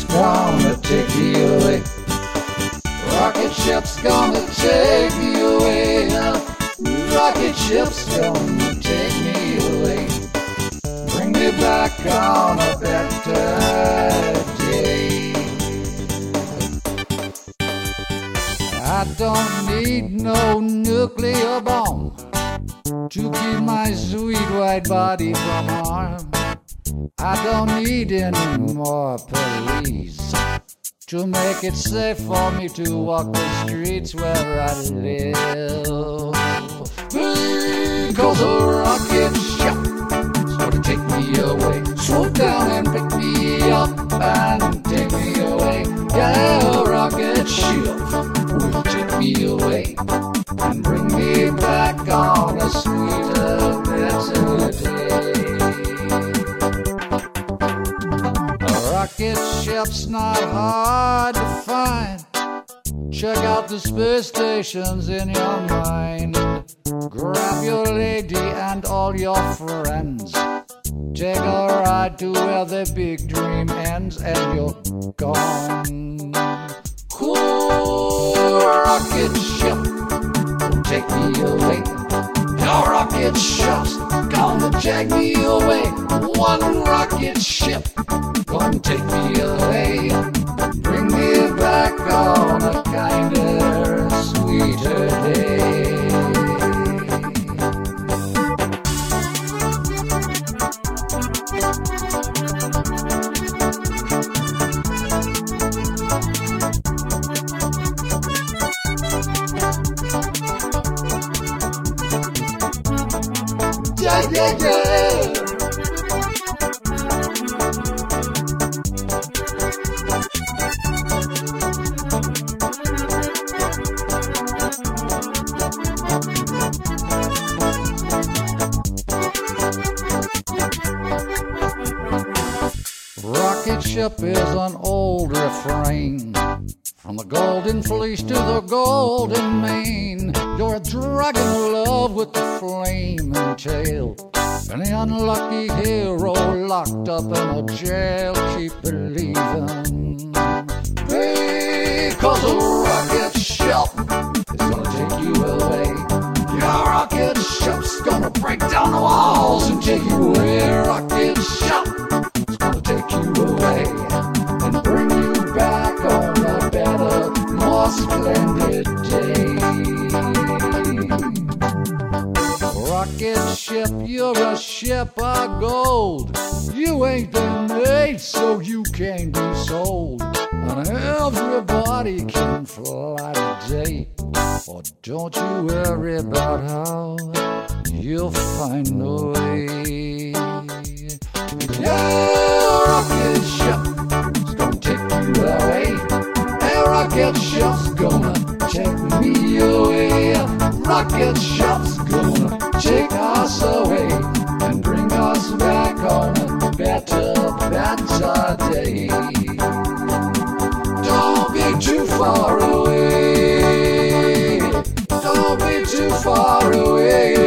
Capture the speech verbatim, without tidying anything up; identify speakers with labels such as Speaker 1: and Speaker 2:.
Speaker 1: gonna take me away. Rocket ship's gonna take me away. Rocket ship's gonna take me away. Bring me back on a better day. I don't need no nuclear bomb to keep my sweet white body from harm. I don't need any more police to make it safe for me to walk the streets where I live. Because a rocket ship is gonna take me away. Slow down and pick me up and take me away. Yeah, a rocket ship will take me away and bring me back on a sweeter, better day. A rocket ship's not hard to find. Check out the space stations in your mind. Grab your lady and all your friends. Take a ride to where the big dream ends and you're gone. Cool rocket ship will take me away. Your rocket ship's gonna take me away. One rocket ship gonna take me away. Bring me back on a kinder, sweeter day. Yeah, yeah, yeah. Rocket ship is an old refrain. From the golden fleece to the golden mane, you're a dragon in love with the flaming tail. And the unlucky hero locked up in a jail. Keep believing, because a rocket ship is gonna take you away. Your rocket ship's gonna break down the walls and take you away. Rocket ship is gonna take you away and bring you back on a better, more splendid day. Rocket ship, you're a ship of gold. You ain't been made so you can't be sold. And everybody can fly today. Or don't you worry about how you'll find a way. Yeah, rocket ship is gonna take you away. A rocket ship's gonna take me away. Rocket ship's gonna take us away and bring us back on a better, better day. Don't be too far away. Don't be too far away.